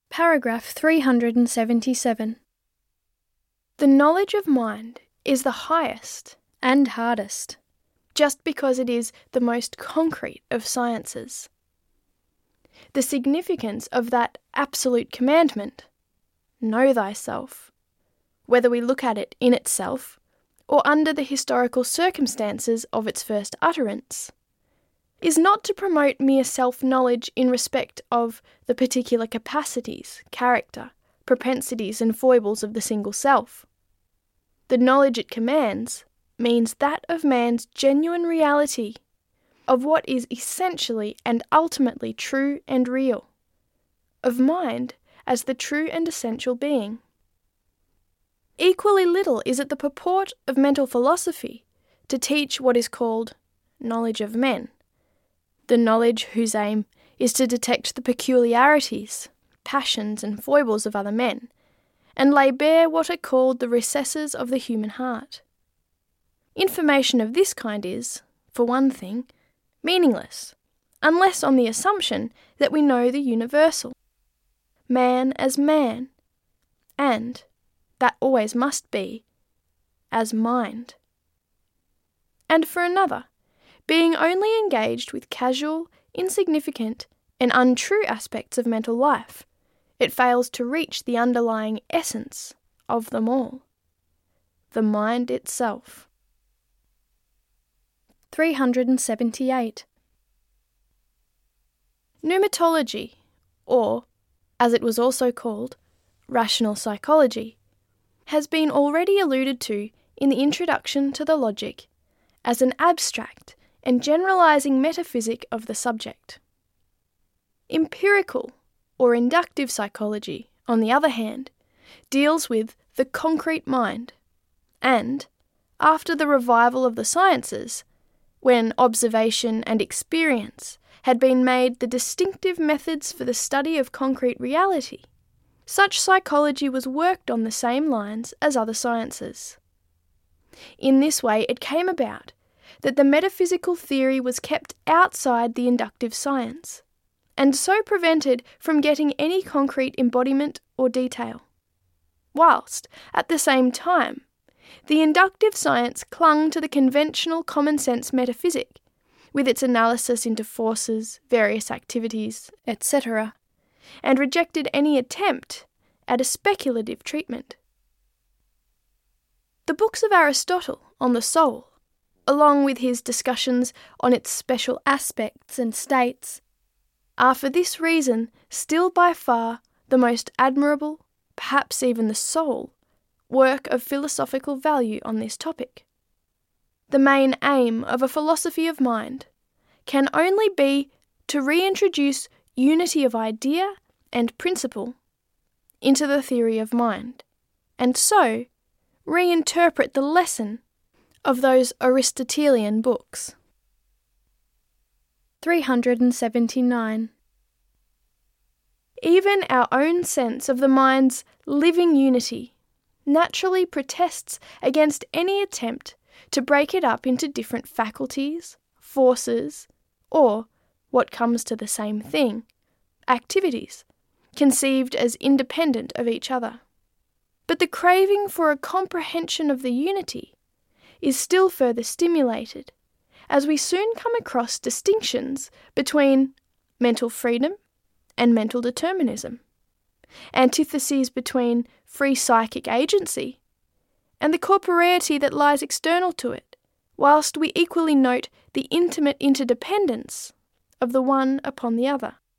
Paragraph 377. The knowledge of mind is the highest and hardest, just because it is the most concrete of sciences. The significance of that absolute commandment, know thyself, whether we look at it in itself or under the historical circumstances of its first utterance, is not to promote mere self-knowledge in respect of the particular capacities, character, propensities and foibles of the single self. The knowledge it commands means that of man's genuine reality, of what is essentially and ultimately true and real, of mind as the true and essential being. Equally little is it the purport of mental philosophy to teach what is called knowledge of men, the knowledge whose aim is to detect the peculiarities, passions and foibles of other men, and lay bare what are called the recesses of the human heart. Information of this kind is, for one thing, meaningless, unless on the assumption that we know the universal, man as man, and, that always must be, as mind. And for another, being only engaged with casual, insignificant, and untrue aspects of mental life, it fails to reach the underlying essence of them all, the mind itself. 378. Pneumatology, or, as it was also called, rational psychology, has been already alluded to in the introduction to the Logic as an abstract and generalizing metaphysic of the subject. Empirical or inductive psychology, on the other hand, deals with the concrete mind, and, after the revival of the sciences, when observation and experience had been made the distinctive methods for the study of concrete reality, such psychology was worked on the same lines as other sciences. In this way it came about that the metaphysical theory was kept outside the inductive science, and so prevented from getting any concrete embodiment or detail, whilst, at the same time, the inductive science clung to the conventional common-sense metaphysic, with its analysis into forces, various activities, etc., and rejected any attempt at a speculative treatment. The books of Aristotle on the soul, along with his discussions on its special aspects and states, are for this reason still by far the most admirable, perhaps even the sole, work of philosophical value on this topic. The main aim of a philosophy of mind can only be to reintroduce unity of idea and principle into the theory of mind, and so reinterpret the lesson of those Aristotelian books. 379. Even our own sense of the mind's living unity naturally protests against any attempt to break it up into different faculties, forces, or, what comes to the same thing, activities, conceived as independent of each other. But the craving for a comprehension of the unity is still further stimulated, as we soon come across distinctions between mental freedom and mental determinism, antitheses between free psychic agency and the corporeity that lies external to it, whilst we equally note the intimate interdependence of the one upon the other.